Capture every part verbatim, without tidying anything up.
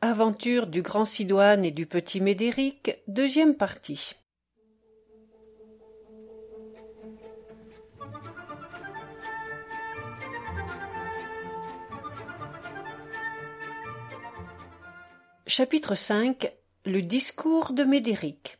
Aventure du grand Sidoine et du petit Médéric, deuxième partie. Chapitre cinq. Le discours de Médéric.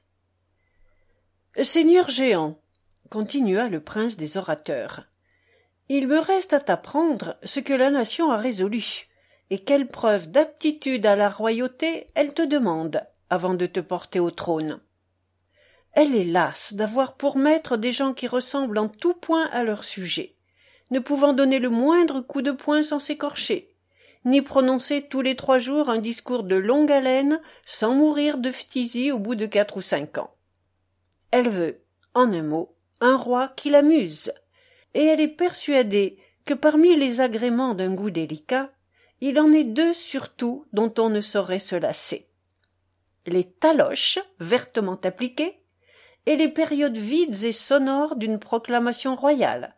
Seigneur géant, continua le prince des orateurs, il me reste à t'apprendre ce que la nation a résolu, et quelle preuve d'aptitude à la royauté elle te demande avant de te porter au trône. Elle est lasse d'avoir pour maître des gens qui ressemblent en tout point à leur sujet, ne pouvant donner le moindre coup de poing sans s'écorcher, ni prononcer tous les trois jours un discours de longue haleine sans mourir de phtisie au bout de quatre ou cinq ans. Elle veut, en un mot, un roi qui l'amuse, et elle est persuadée que parmi les agréments d'un goût délicat, il en est deux surtout dont on ne saurait se lasser. Les taloches vertement appliquées et les périodes vides et sonores d'une proclamation royale.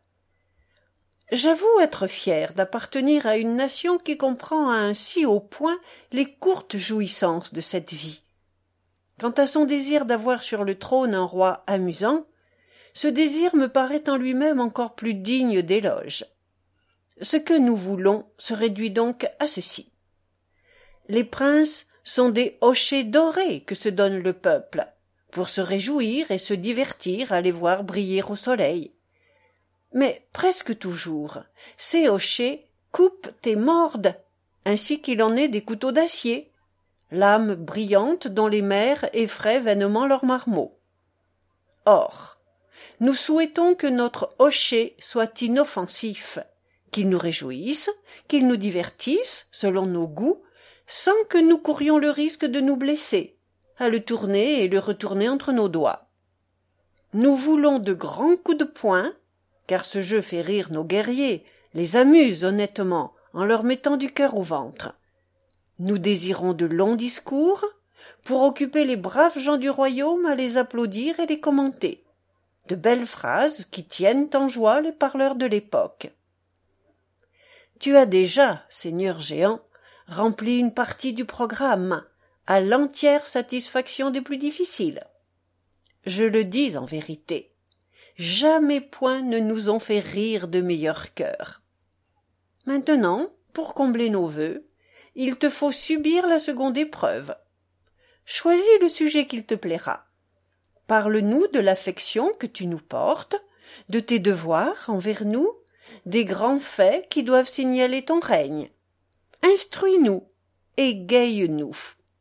J'avoue être fier d'appartenir à une nation qui comprend à un si haut point les courtes jouissances de cette vie. Quant à son désir d'avoir sur le trône un roi amusant, ce désir me paraît en lui-même encore plus digne d'éloge. Ce que nous voulons se réduit donc à ceci. Les princes sont des hochets dorés que se donne le peuple, pour se réjouir et se divertir à les voir briller au soleil. Mais presque toujours, ces hochets coupent et mordent, ainsi qu'il en est des couteaux d'acier, lames brillantes dont les mères effraient vainement leurs marmots. Or, nous souhaitons que notre hochet soit inoffensif, qu'il nous réjouisse, qu'il nous divertisse, selon nos goûts, sans que nous courions le risque de nous blesser, à le tourner et le retourner entre nos doigts. Nous voulons de grands coups de poing, car ce jeu fait rire nos guerriers, les amuse honnêtement, en leur mettant du cœur au ventre. Nous désirons de longs discours, pour occuper les braves gens du royaume à les applaudir et les commenter. De belles phrases qui tiennent en joie les parleurs de l'époque. Tu as déjà, seigneur géant, rempli une partie du programme, à l'entière satisfaction des plus difficiles. Je le dis en vérité, jamais point ne nous ont fait rire de meilleur cœur. Maintenant, pour combler nos vœux, il te faut subir la seconde épreuve. Choisis le sujet qu'il te plaira. Parle-nous de l'affection que tu nous portes, de tes devoirs envers nous, des grands faits qui doivent signaler ton règne. Instruis-nous, égaye-nous.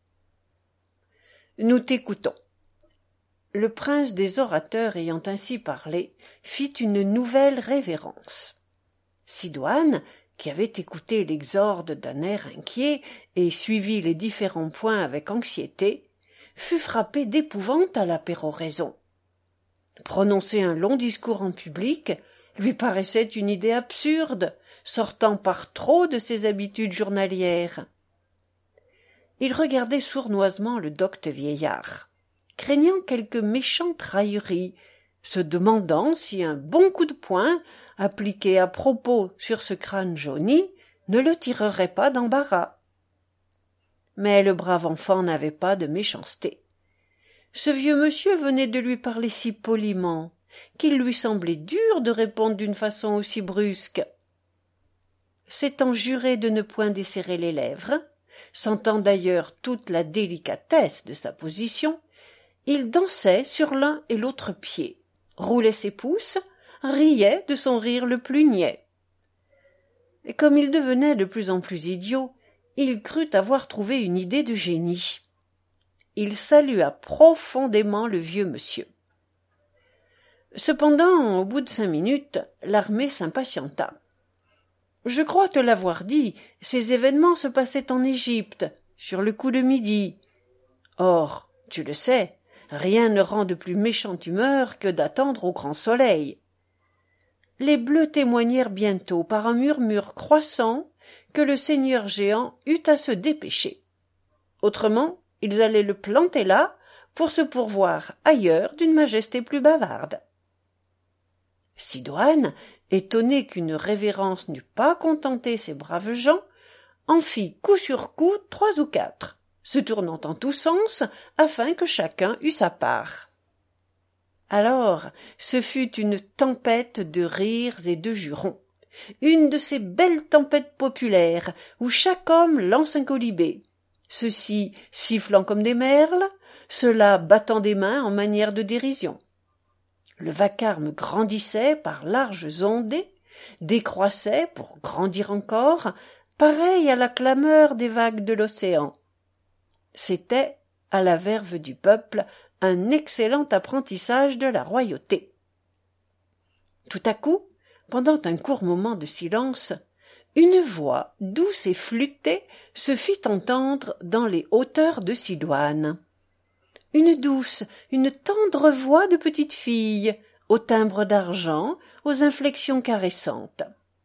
Nous t'écoutons. Le prince des orateurs ayant ainsi parlé, fit une nouvelle révérence. Sidoine, qui avait écouté l'exorde d'un air inquiet et suivi les différents points avec anxiété, fut frappé d'épouvante à la péroraison. Prononcer un long discours en public lui paraissait une idée absurde, sortant par trop de ses habitudes journalières. Il regardait sournoisement le docte vieillard, craignant quelque méchante raillerie, se demandant si un bon coup de poing, appliqué à propos sur ce crâne jauni, ne le tirerait pas d'embarras. Mais le brave enfant n'avait pas de méchanceté. Ce vieux monsieur venait de lui parler si poliment qu'il lui semblait dur de répondre d'une façon aussi brusque. S'étant juré de ne point desserrer les lèvres, sentant d'ailleurs toute la délicatesse de sa position, il dansait sur l'un et l'autre pied, roulait ses pouces, riait de son rire le plus niais. Et comme il devenait de plus en plus idiot, il crut avoir trouvé une idée de génie. Il salua profondément le vieux monsieur. Cependant, au bout de cinq minutes, l'armée s'impatienta. « Je crois te l'avoir dit, ces événements se passaient en Égypte, sur le coup de midi. Or, tu le sais, rien ne rend de plus méchante humeur que d'attendre au grand soleil. » Les Bleus témoignèrent bientôt par un murmure croissant que le seigneur géant eut à se dépêcher. Autrement, ils allaient le planter là pour se pourvoir ailleurs d'une majesté plus bavarde. Sidoine, étonné qu'une révérence n'eût pas contenté ces braves gens, en fit coup sur coup trois ou quatre, se tournant en tous sens afin que chacun eût sa part. Alors ce fut une tempête de rires et de jurons, une de ces belles tempêtes populaires où chaque homme lance un colibé, ceux-ci sifflant comme des merles, ceux-là battant des mains en manière de dérision. Le vacarme grandissait par larges ondées, décroissait pour grandir encore, pareil à la clameur des vagues de l'océan. C'était, à la verve du peuple, un excellent apprentissage de la royauté. Tout à coup, pendant un court moment de silence, une voix douce et flûtée se fit entendre dans les hauteurs de Sidoine. Une douce, une tendre voix de petite fille, au timbre d'argent, aux inflexions caressantes.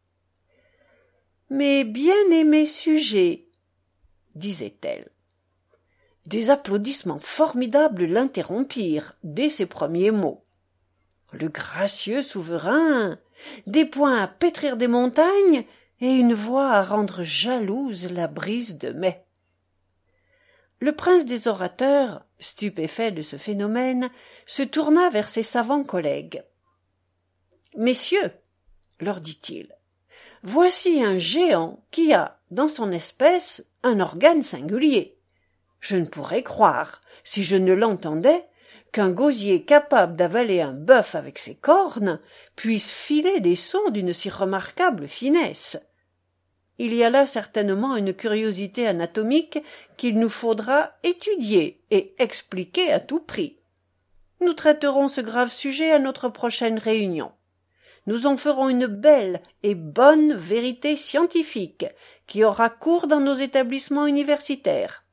« Mes bien-aimés sujets, disait-elle. Des applaudissements formidables l'interrompirent dès ses premiers mots. Le gracieux souverain, des poings à pétrir des montagnes et une voix à rendre jalouse la brise de mai. Le prince des orateurs, stupéfait de ce phénomène, se tourna vers ses savants collègues. « Messieurs, leur dit-il, voici un géant qui a, dans son espèce, un organe singulier. Je ne pourrais croire, si je ne l'entendais, qu'un gosier capable d'avaler un bœuf avec ses cornes puisse filer des sons d'une si remarquable finesse. Il y a là certainement une curiosité anatomique qu'il nous faudra étudier et expliquer à tout prix. Nous traiterons ce grave sujet à notre prochaine réunion. Nous en ferons une belle et bonne vérité scientifique qui aura cours dans nos établissements universitaires.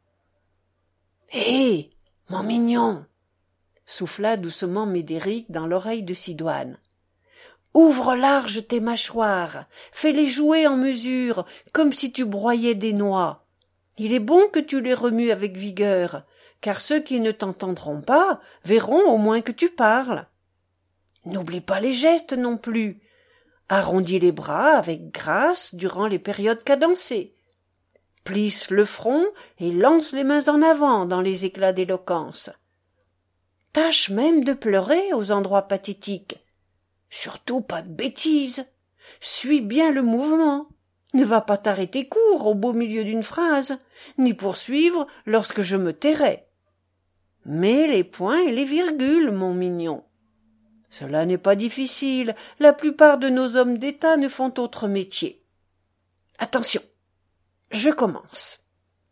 « Hé, mon mignon !» souffla doucement Médéric dans l'oreille de Sidoine. « Ouvre large tes mâchoires, fais-les jouer en mesure, comme si tu broyais des noix. Il est bon que tu les remues avec vigueur, car ceux qui ne t'entendront pas verront au moins que tu parles. N'oublie pas les gestes non plus. Arrondis les bras avec grâce durant les périodes cadencées. Plisse le front et lance les mains en avant dans les éclats d'éloquence. Tâche même de pleurer aux endroits pathétiques. Surtout pas de bêtises. Suis bien le mouvement. Ne va pas t'arrêter court au beau milieu d'une phrase, ni poursuivre lorsque je me tairai. Mets les points et les virgules, mon mignon. Cela n'est pas difficile, la plupart de nos hommes d'État ne font autre métier. Attention, je commence.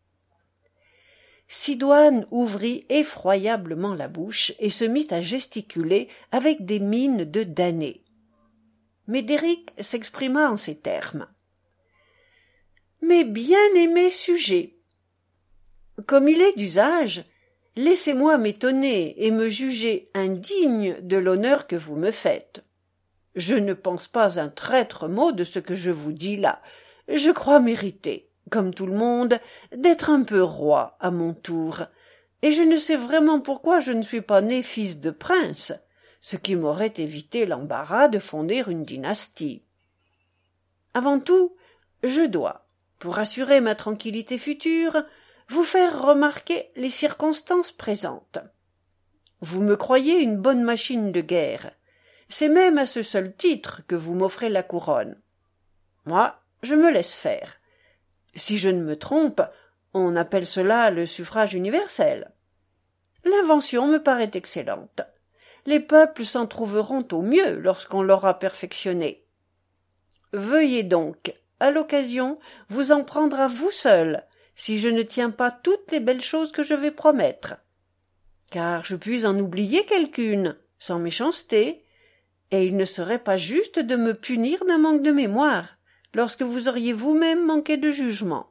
Sidoine ouvrit effroyablement la bouche et se mit à gesticuler avec des mines de damné. Médéric s'exprima en ces termes. « Mes bien-aimés sujets, comme il est d'usage, laissez-moi m'étonner et me juger indigne de l'honneur que vous me faites. Je ne pense pas un traître mot de ce que je vous dis là. Je crois mériter, comme tout le monde, d'être un peu roi à mon tour, et je ne sais vraiment pourquoi je ne suis pas né fils de prince, ce qui m'aurait évité l'embarras de fonder une dynastie. Avant tout, je dois, pour assurer ma tranquillité future, vous faire remarquer les circonstances présentes. Vous me croyez une bonne machine de guerre. C'est même à ce seul titre que vous m'offrez la couronne. Moi, je me laisse faire. Si je ne me trompe, on appelle cela le suffrage universel. L'invention me paraît excellente. Les peuples s'en trouveront au mieux lorsqu'on l'aura perfectionnée. Veuillez donc, à l'occasion, vous en prendre à vous seul, si je ne tiens pas toutes les belles choses que je vais promettre. Car je puis en oublier quelqu'une, sans méchanceté, et il ne serait pas juste de me punir d'un manque de mémoire, lorsque vous auriez vous-même manqué de jugement.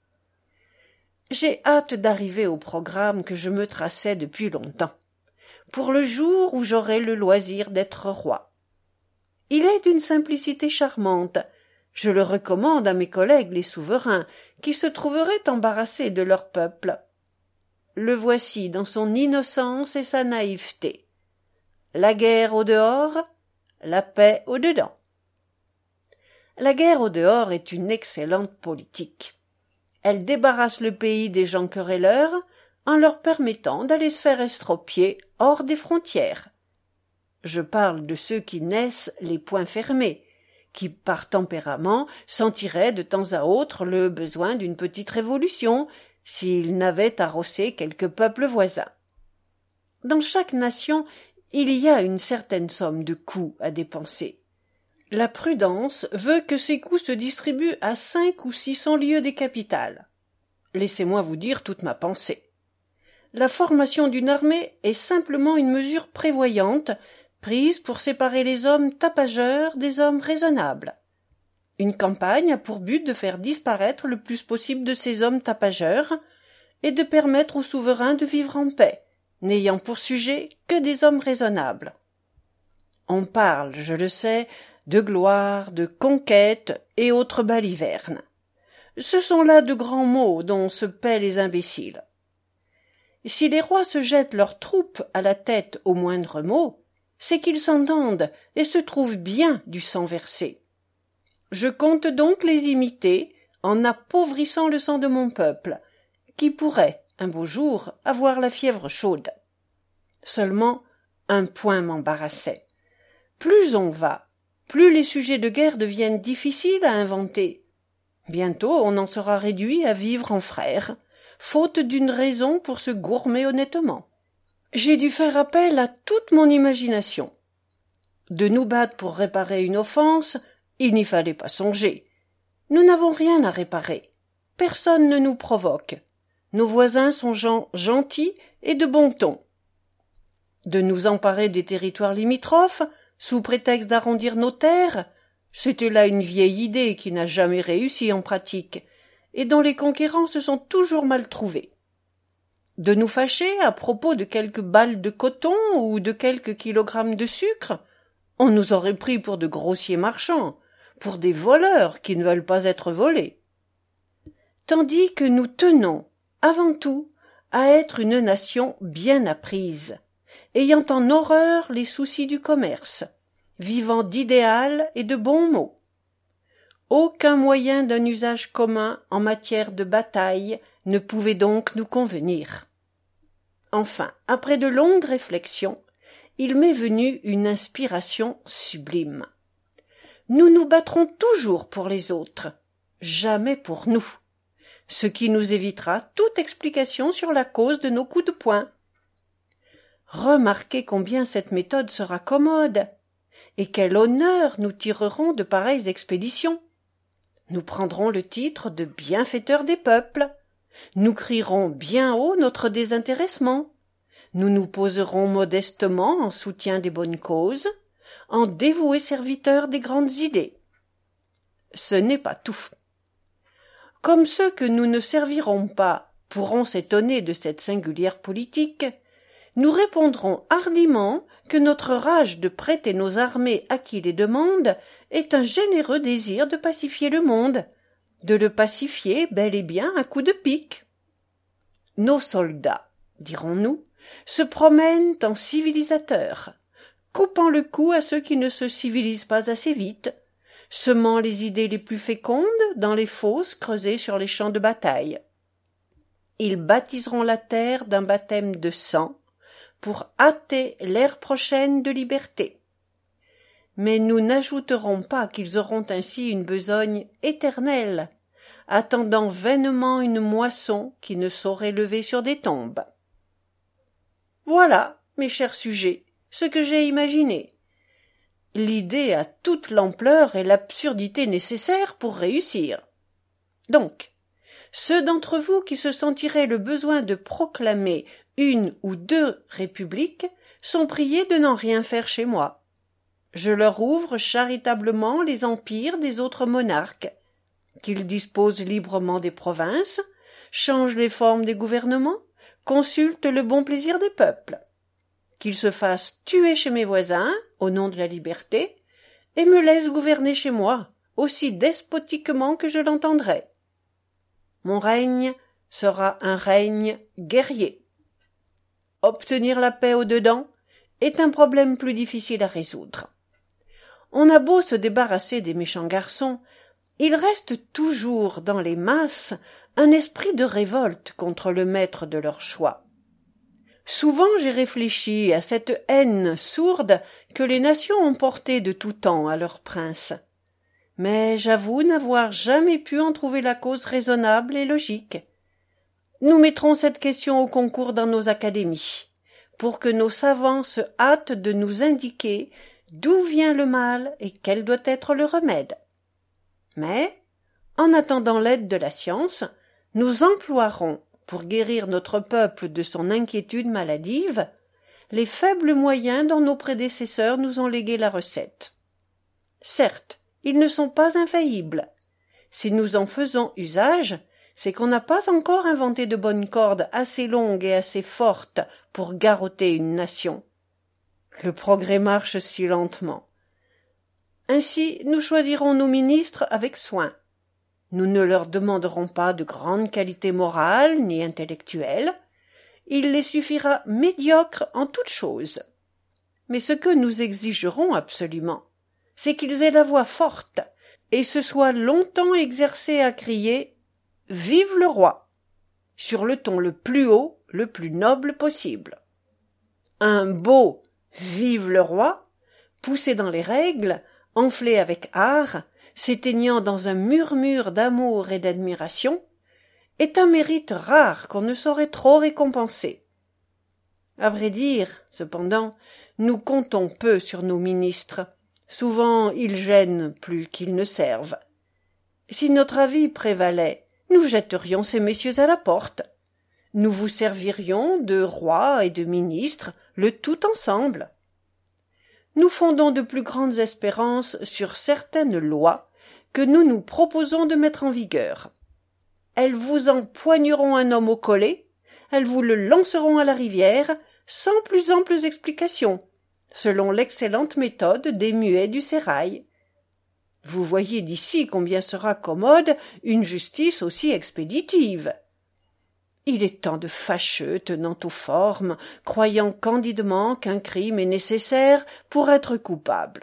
J'ai hâte d'arriver au programme que je me traçais depuis longtemps, pour le jour où j'aurai le loisir d'être roi. Il est d'une simplicité charmante. Je le recommande à mes collègues les souverains, qui se trouveraient embarrassés de leur peuple. Le voici dans son innocence et sa naïveté. La guerre au dehors, la paix au dedans. La guerre au dehors est une excellente politique. Elle débarrasse le pays des gens querelleurs en leur permettant d'aller se faire estropier hors des frontières. Je parle de ceux qui naissent les poings fermés, qui, par tempérament, sentiraient de temps à autre le besoin d'une petite révolution s'ils n'avaient à rosser quelques peuples voisins. Dans chaque nation, il y a une certaine somme de coûts à dépenser. La prudence veut que ces coûts se distribuent à cinq ou six cents lieues des capitales. Laissez-moi vous dire toute ma pensée. La formation d'une armée est simplement une mesure prévoyante, prise pour séparer les hommes tapageurs des hommes raisonnables. Une campagne a pour but de faire disparaître le plus possible de ces hommes tapageurs et de permettre aux souverains de vivre en paix, n'ayant pour sujet que des hommes raisonnables. On parle, je le sais, de gloire, de conquête et autres balivernes. Ce sont là de grands mots dont se paient les imbéciles. Si les rois se jettent leurs troupes à la tête au moindre mot, c'est qu'ils s'entendent et se trouvent bien du sang versé. Je compte donc les imiter en appauvrissant le sang de mon peuple, qui pourrait, un beau jour, avoir la fièvre chaude. Seulement, un point m'embarrassait. Plus on va, plus les sujets de guerre deviennent difficiles à inventer. Bientôt on en sera réduit à vivre en frères, faute d'une raison pour se gourmer honnêtement. J'ai dû faire appel à toute mon imagination. De nous battre pour réparer une offense, il n'y fallait pas songer. Nous n'avons rien à réparer. Personne ne nous provoque. Nos voisins sont gens gentils et de bon ton. De nous emparer des territoires limitrophes, sous prétexte d'arrondir nos terres, c'était là une vieille idée qui n'a jamais réussi en pratique, et dont les conquérants se sont toujours mal trouvés. De nous fâcher à propos de quelques balles de coton ou de quelques kilogrammes de sucre, on nous aurait pris pour de grossiers marchands, pour des voleurs qui ne veulent pas être volés. Tandis que nous tenons, avant tout, à être une nation bien apprise, ayant en horreur les soucis du commerce, vivant d'idéal et de bons mots. Aucun moyen d'un usage commun en matière de bataille ne pouvait donc nous convenir. Enfin, après de longues réflexions, il m'est venu une inspiration sublime. Nous nous battrons toujours pour les autres, jamais pour nous, ce qui nous évitera toute explication sur la cause de nos coups de poing. Remarquez combien cette méthode sera commode, et quel honneur nous tirerons de pareilles expéditions. Nous prendrons le titre de bienfaiteurs des peuples, nous crierons bien haut notre désintéressement, nous nous poserons modestement en soutien des bonnes causes, en dévoués serviteurs des grandes idées. Ce n'est pas tout. Comme ceux que nous ne servirons pas pourront s'étonner de cette singulière politique, nous répondrons hardiment que notre rage de prêter nos armées à qui les demande est un généreux désir de pacifier le monde, de le pacifier bel et bien à coups de pique. Nos soldats, dirons-nous, se promènent en civilisateurs, coupant le cou à ceux qui ne se civilisent pas assez vite, semant les idées les plus fécondes dans les fosses creusées sur les champs de bataille. Ils baptiseront la terre d'un baptême de sang pour hâter l'ère prochaine de liberté. Mais nous n'ajouterons pas qu'ils auront ainsi une besogne éternelle, attendant vainement une moisson qui ne saurait lever sur des tombes. Voilà, mes chers sujets, ce que j'ai imaginé. L'idée a toute l'ampleur et l'absurdité nécessaires pour réussir. Donc, ceux d'entre vous qui se sentiraient le besoin de proclamer une ou deux républiques sont priés de n'en rien faire chez moi. Je leur ouvre charitablement les empires des autres monarques, qu'ils disposent librement des provinces, changent les formes des gouvernements, consultent le bon plaisir des peuples, qu'ils se fassent tuer chez mes voisins, au nom de la liberté, et me laissent gouverner chez moi, aussi despotiquement que je l'entendrai. Mon règne sera un règne guerrier. Obtenir la paix au-dedans est un problème plus difficile à résoudre. on a beau se débarrasser des méchants garçons, il reste toujours dans les masses un esprit de révolte contre le maître de leur choix. Souvent j'ai réfléchi à cette haine sourde que les nations ont portée de tout temps à leurs princes. Mais j'avoue n'avoir jamais pu en trouver la cause raisonnable et logique. Nous mettrons cette question au concours dans nos académies, pour que nos savants se hâtent de nous indiquer d'où vient le mal et quel doit être le remède. Mais, en attendant l'aide de la science, nous emploierons, pour guérir notre peuple de son inquiétude maladive, les faibles moyens dont nos prédécesseurs nous ont légué la recette. Certes, ils ne sont pas infaillibles. Si nous en faisons usage, c'est qu'on n'a pas encore inventé de bonnes cordes assez longues et assez fortes pour garrotter une nation. Le progrès marche si lentement. Ainsi, nous choisirons nos ministres avec soin. Nous ne leur demanderons pas de grandes qualités morales ni intellectuelles. Il les suffira médiocres en toutes choses. Mais ce que nous exigerons absolument, c'est qu'ils aient la voix forte et se soient longtemps exercés à crier « Vive le roi !» sur le ton le plus haut, le plus noble possible. Un beau « Vive le roi !» poussé dans les règles, enflé avec art, s'éteignant dans un murmure d'amour et d'admiration, est un mérite rare qu'on ne saurait trop récompenser. À vrai dire, cependant, nous comptons peu sur nos ministres. Souvent ils gênent plus qu'ils ne servent. Si notre avis prévalait, nous jetterions ces messieurs à la porte. Nous vous servirions de rois et de ministres, le tout ensemble. Nous fondons de plus grandes espérances sur certaines lois que nous nous proposons de mettre en vigueur. Elles vous empoigneront un homme au collet, elles vous le lanceront à la rivière, sans plus amples explications, selon l'excellente méthode des muets du sérail. Vous voyez d'ici combien sera commode une justice aussi expéditive. Il est tant de fâcheux tenant aux formes, croyant candidement qu'un crime est nécessaire pour être coupable.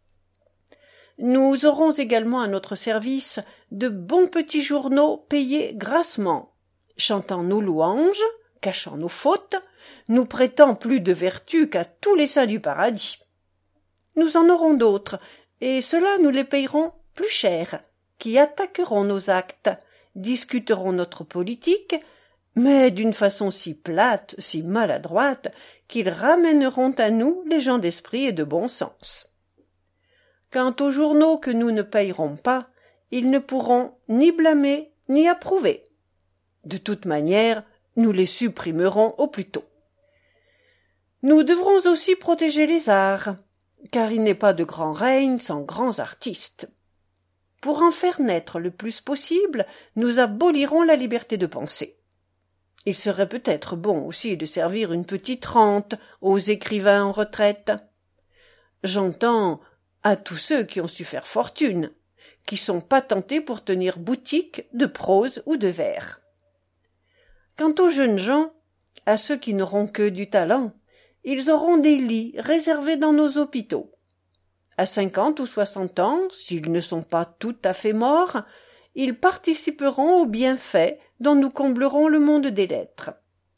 Nous aurons également à notre service de bons petits journaux payés grassement, chantant nos louanges, cachant nos fautes, nous prêtant plus de vertu qu'à tous les saints du paradis. Nous en aurons d'autres, et ceux-là nous les payerons plus cher, qui attaqueront nos actes, discuteront notre politique, mais d'une façon si plate, si maladroite, qu'ils ramèneront à nous les gens d'esprit et de bon sens. Quant aux journaux que nous ne payerons pas, ils ne pourront ni blâmer ni approuver. De toute manière, nous les supprimerons au plus tôt. Nous devrons aussi protéger les arts, car il n'est pas de grand règne sans grands artistes. Pour en faire naître le plus possible, nous abolirons la liberté de penser. Il serait peut-être bon aussi de servir une petite rente aux écrivains en retraite. J'entends à tous ceux qui ont su faire fortune, qui sont patentés pour tenir boutique de prose ou de vers. Quant aux jeunes gens, à ceux qui n'auront que du talent, ils auront des lits réservés dans nos hôpitaux. À cinquante ou soixante ans, s'ils ne sont pas tout à fait morts, ils participeront aux bienfaits dont nous comblerons le monde des lettres.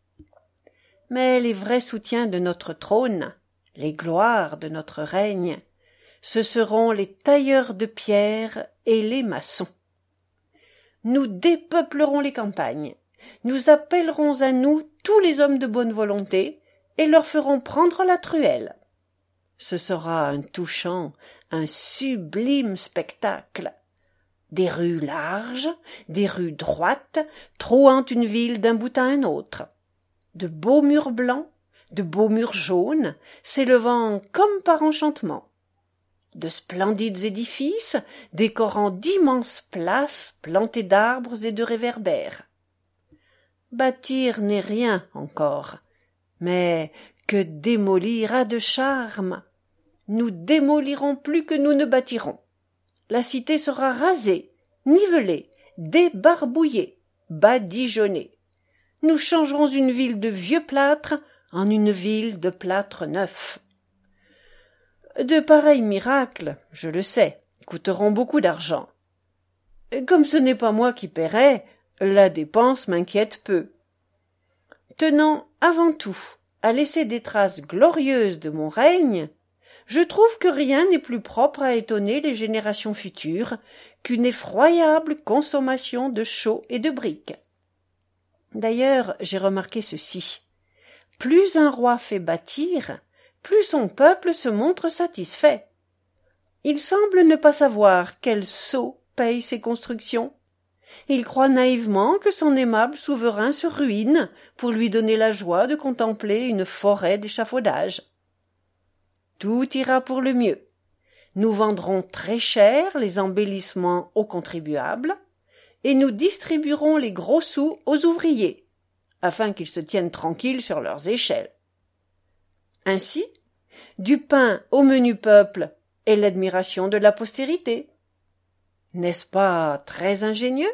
Mais les vrais soutiens de notre trône, les gloires de notre règne, ce seront les tailleurs de pierre et les maçons. Nous dépeuplerons les campagnes, nous appellerons à nous tous les hommes de bonne volonté et leur ferons prendre la truelle. Ce sera un touchant, un sublime spectacle. Des rues larges, des rues droites, trouant une ville d'un bout à un autre. De beaux murs blancs, de beaux murs jaunes, s'élevant comme par enchantement. De splendides édifices, décorant d'immenses places plantées d'arbres et de réverbères. Bâtir n'est rien encore, mais que démolir a de charme. Nous démolirons plus que nous ne bâtirons. La cité sera rasée, nivelée, débarbouillée, badigeonnée. Nous changerons une ville de vieux plâtre en une ville de plâtre neuf. De pareils miracles, je le sais, coûteront beaucoup d'argent. Comme ce n'est pas moi qui paierai, la dépense m'inquiète peu. Tenant avant tout à laisser des traces glorieuses de mon règne, je trouve que rien n'est plus propre à étonner les générations futures qu'une effroyable consommation de chaux et de briques. D'ailleurs, j'ai remarqué ceci. Plus un roi fait bâtir, plus son peuple se montre satisfait. Il semble ne pas savoir quel sot paye ses constructions. Il croit naïvement que son aimable souverain se ruine pour lui donner la joie de contempler une forêt d'échafaudage. Tout ira pour le mieux. Nous vendrons très cher les embellissements aux contribuables et nous distribuerons les gros sous aux ouvriers, afin qu'ils se tiennent tranquilles sur leurs échelles. Ainsi, du pain au menu peuple et l'admiration de la postérité. N'est-ce pas très ingénieux?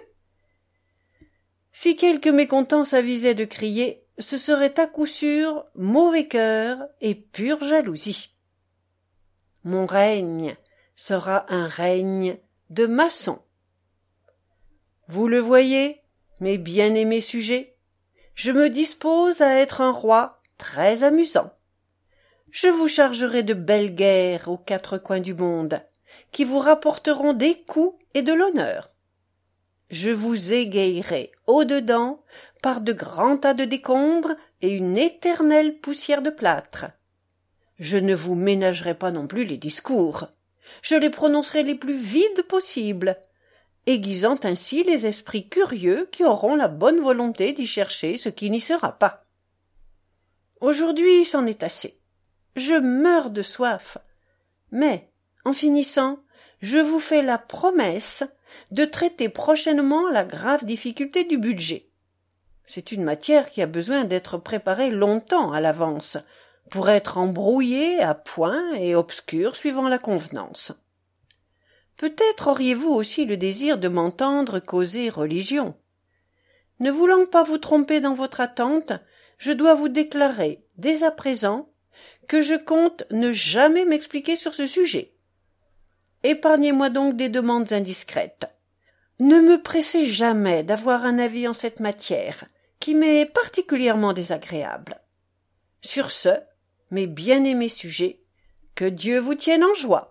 Si quelque mécontent s'avisait de crier, ce serait à coup sûr mauvais cœur et pure jalousie. Mon règne sera un règne de maçons. Vous le voyez, mes bien-aimés sujets, je me dispose à être un roi très amusant. Je vous chargerai de belles guerres aux quatre coins du monde, qui vous rapporteront des coups et de l'honneur. Je vous égayerai au-dedans par de grands tas de décombres et une éternelle poussière de plâtre. Je ne vous ménagerai pas non plus les discours. Je les prononcerai les plus vides possibles, aiguisant ainsi les esprits curieux qui auront la bonne volonté d'y chercher ce qui n'y sera pas. Aujourd'hui, c'en est assez. Je meurs de soif. Mais, en finissant, je vous fais la promesse de traiter prochainement la grave difficulté du budget. C'est une matière qui a besoin d'être préparée longtemps à l'avance, pour être embrouillée à point et obscure suivant la convenance. Peut-être auriez-vous aussi le désir de m'entendre causer religion. Ne voulant pas vous tromper dans votre attente, je dois vous déclarer, dès à présent, que je compte ne jamais m'expliquer sur ce sujet. Épargnez-moi donc des demandes indiscrètes. Ne me pressez jamais d'avoir un avis en cette matière, qui m'est particulièrement désagréable. Sur ce, mes bien-aimés sujets, que Dieu vous tienne en joie.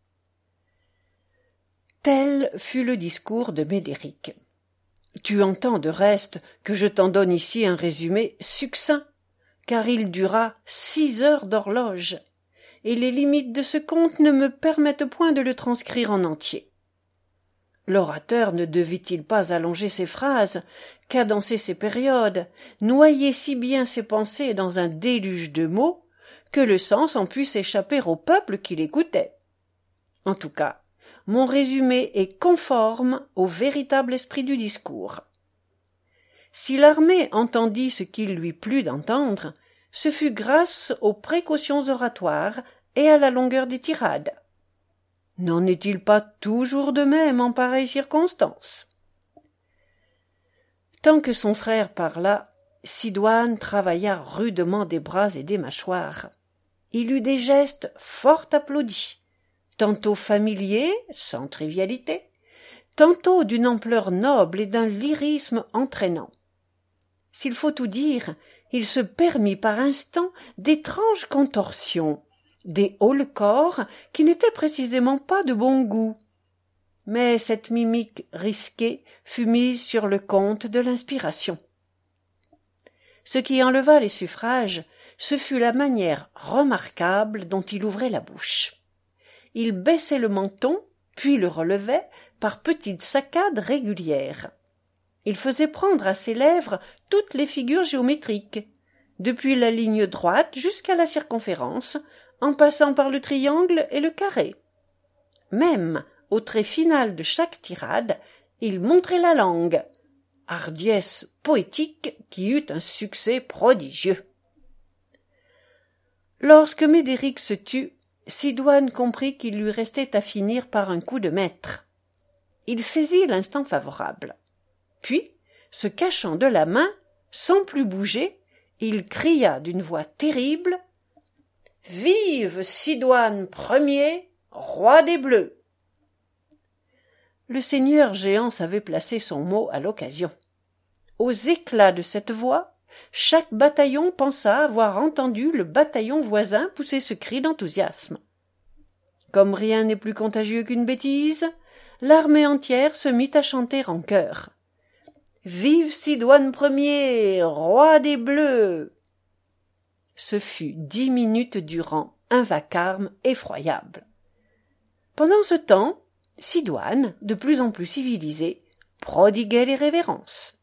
Tel fut le discours de Médéric. Tu entends de reste que je t'en donne ici un résumé succinct, car il dura six heures d'horloge, et les limites de ce conte ne me permettent point de le transcrire en entier. L'orateur ne devait-il pas allonger ses phrases, cadencer ses périodes, noyer si bien ses pensées dans un déluge de mots, que le sens en puisse échapper au peuple qui l'écoutait. En tout cas, mon résumé est conforme au véritable esprit du discours. Si l'armée entendit ce qu'il lui plut d'entendre, ce fut grâce aux précautions oratoires et à la longueur des tirades. N'en est-il pas toujours de même en pareille circonstance? Tant que son frère parla, Sidoine travailla rudement des bras et des mâchoires. Il eut des gestes fort applaudis, tantôt familiers, sans trivialité, tantôt d'une ampleur noble et d'un lyrisme entraînant. S'il faut tout dire, il se permit par instants d'étranges contorsions, des haut-le-corps qui n'étaient précisément pas de bon goût. Mais cette mimique risquée fut mise sur le compte de l'inspiration. Ce qui enleva les suffrages, ce fut la manière remarquable dont il ouvrait la bouche. Il baissait le menton, puis le relevait par petites saccades régulières. Il faisait prendre à ses lèvres toutes les figures géométriques, depuis la ligne droite jusqu'à la circonférence, en passant par le triangle et le carré. Même au trait final de chaque tirade, il montrait la langue, hardiesse poétique qui eut un succès prodigieux. Lorsque Médéric se tut, Sidoine comprit qu'il lui restait à finir par un coup de maître. Il saisit l'instant favorable. Puis, se cachant de la main, sans plus bouger, il cria d'une voix terrible: « Vive Sidoine Ier, roi des Bleus! Le seigneur géant savait placer son mot à l'occasion. Aux éclats de cette voix, chaque bataillon pensa avoir entendu le bataillon voisin pousser ce cri d'enthousiasme. Comme rien n'est plus contagieux qu'une bêtise, l'armée entière se mit à chanter en chœur. Vive Sidoine Ier, roi des Bleus! Ce fut dix minutes durant un vacarme effroyable. Pendant ce temps, Sidoine, de plus en plus civilisé, prodiguait les révérences.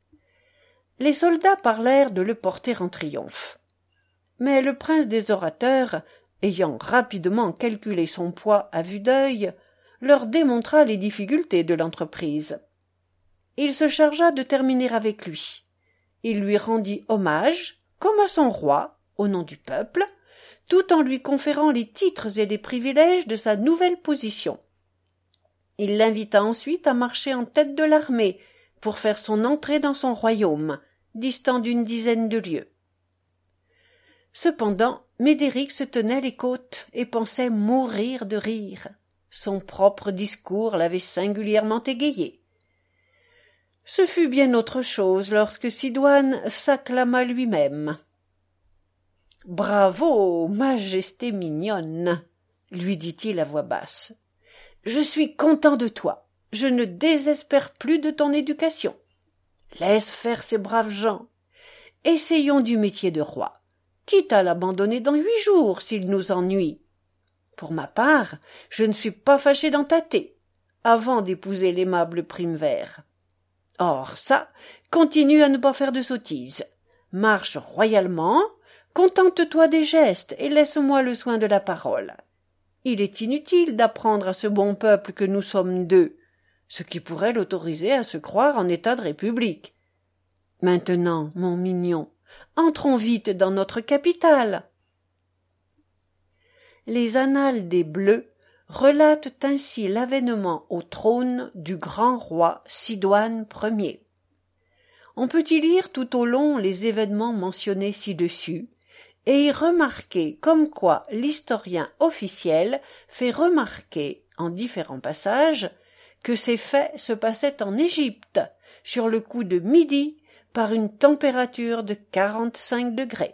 Les soldats parlèrent de le porter en triomphe. Mais le prince des orateurs, ayant rapidement calculé son poids à vue d'œil, leur démontra les difficultés de l'entreprise. Il se chargea de terminer avec lui. Il lui rendit hommage, comme à son roi, au nom du peuple, tout en lui conférant les titres et les privilèges de sa nouvelle position. Il l'invita ensuite à marcher en tête de l'armée pour faire son entrée dans son royaume, distant d'une dizaine de lieues. Cependant, Médéric se tenait les côtes et pensait mourir de rire. Son propre discours l'avait singulièrement égayé. Ce fut bien autre chose lorsque Sidoine s'acclama lui-même. « Bravo, majesté mignonne !» lui dit-il à voix basse. « Je suis content de toi. Je ne désespère plus de ton éducation. Laisse faire ces braves gens. Essayons du métier de roi, quitte à l'abandonner dans huit jours s'il nous ennuie. Pour ma part, je ne suis pas fâché d'en tâter, avant d'épouser l'aimable Primevère. Or ça, continue à ne pas faire de sottises. Marche royalement, contente-toi des gestes et laisse-moi le soin de la parole. Il est inutile d'apprendre à ce bon peuple que nous sommes deux, ce qui pourrait l'autoriser à se croire en état de république. Maintenant, mon mignon, entrons vite dans notre capitale. » Les annales des Bleus relatent ainsi l'avènement au trône du grand roi Sidoine Ier. On peut y lire tout au long les événements mentionnés ci-dessus, et y remarquer comme quoi l'historien officiel fait remarquer, en différents passages, que ces faits se passaient en Égypte, sur le coup de midi, par une température de quarante-cinq degrés.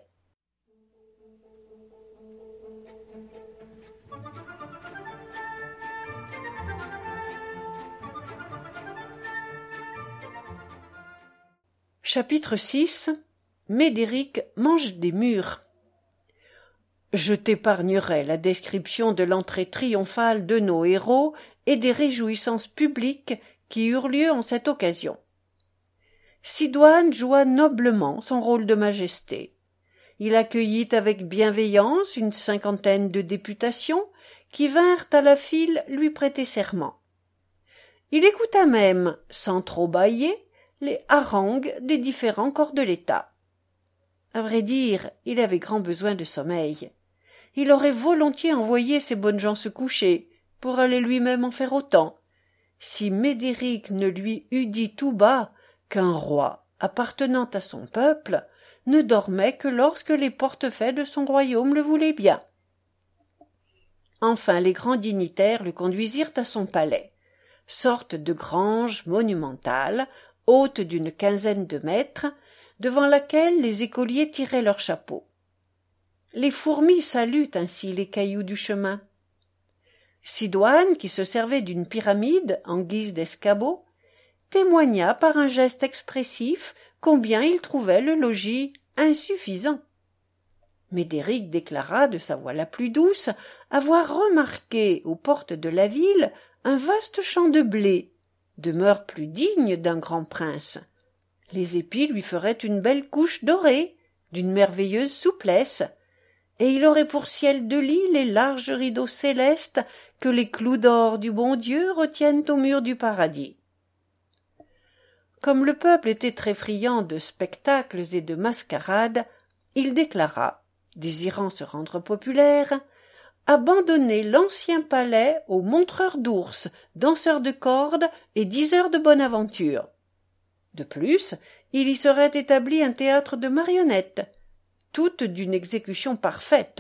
Chapitre six. Médéric mange des mûres. Je t'épargnerai la description de l'entrée triomphale de nos héros et des réjouissances publiques qui eurent lieu en cette occasion. Sidoine joua noblement son rôle de majesté. Il accueillit avec bienveillance une cinquantaine de députations qui vinrent à la file lui prêter serment. Il écouta même, sans trop bâiller, les harangues des différents corps de l'État. À vrai dire, il avait grand besoin de sommeil. Il aurait volontiers envoyé ces bonnes gens se coucher, pour aller lui-même en faire autant, si Médéric ne lui eût dit tout bas qu'un roi, appartenant à son peuple, ne dormait que lorsque les portefaix de son royaume le voulaient bien. Enfin les grands dignitaires le conduisirent à son palais, sorte de grange monumentale, haute d'une quinzaine de mètres, devant laquelle les écoliers tiraient leurs chapeaux. Les fourmis saluent ainsi les cailloux du chemin. Sidoine, qui se servait d'une pyramide en guise d'escabeau, témoigna par un geste expressif combien il trouvait le logis insuffisant. Médéric déclara de sa voix la plus douce avoir remarqué aux portes de la ville un vaste champ de blé, demeure plus digne d'un grand prince. Les épis lui feraient une belle couche dorée, d'une merveilleuse souplesse, et il aurait pour ciel de lit les larges rideaux célestes que les clous d'or du bon Dieu retiennent au mur du paradis. Comme le peuple était très friand de spectacles et de mascarades, il déclara, désirant se rendre populaire, abandonner l'ancien palais aux montreurs d'ours, danseurs de cordes et diseurs de bonne aventure. De plus, il y serait établi un théâtre de marionnettes, toutes d'une exécution parfaite,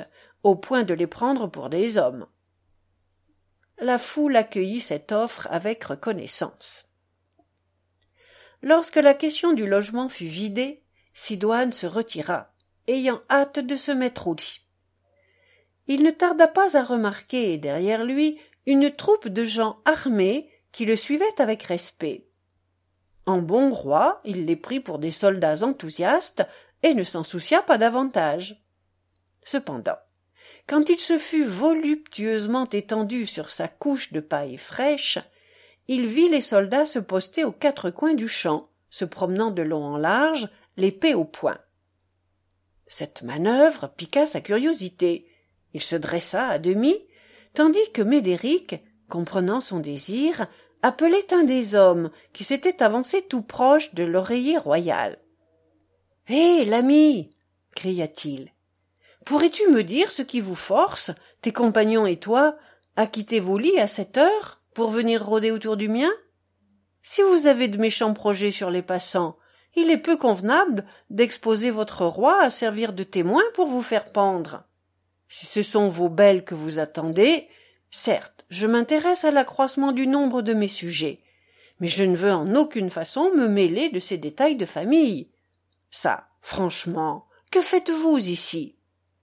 au point de les prendre pour des hommes. La foule accueillit cette offre avec reconnaissance. Lorsque la question du logement fut vidée, Sidoine se retira, ayant hâte de se mettre au lit. Il ne tarda pas à remarquer derrière lui une troupe de gens armés qui le suivaient avec respect. En bon roi, il les prit pour des soldats enthousiastes et ne s'en soucia pas davantage. Cependant, quand il se fut voluptueusement étendu sur sa couche de paille fraîche, il vit les soldats se poster aux quatre coins du champ, se promenant de long en large, l'épée au poing. Cette manœuvre piqua sa curiosité. Il se dressa à demi, tandis que Médéric, comprenant son désir, appelait un des hommes qui s'était avancé tout proche de l'oreiller royal. « Hé, l'ami !» cria-t-il. « Pourrais-tu me dire ce qui vous force, tes compagnons et toi, à quitter vos lits à cette heure pour venir rôder autour du mien? Si vous avez de méchants projets sur les passants, il est peu convenable d'exposer votre roi à servir de témoin pour vous faire pendre. Si ce sont vos belles que vous attendez, certes, je m'intéresse à l'accroissement du nombre de mes sujets, mais je ne veux en aucune façon me mêler de ces détails de famille. Ça, franchement, que faites-vous ici? »«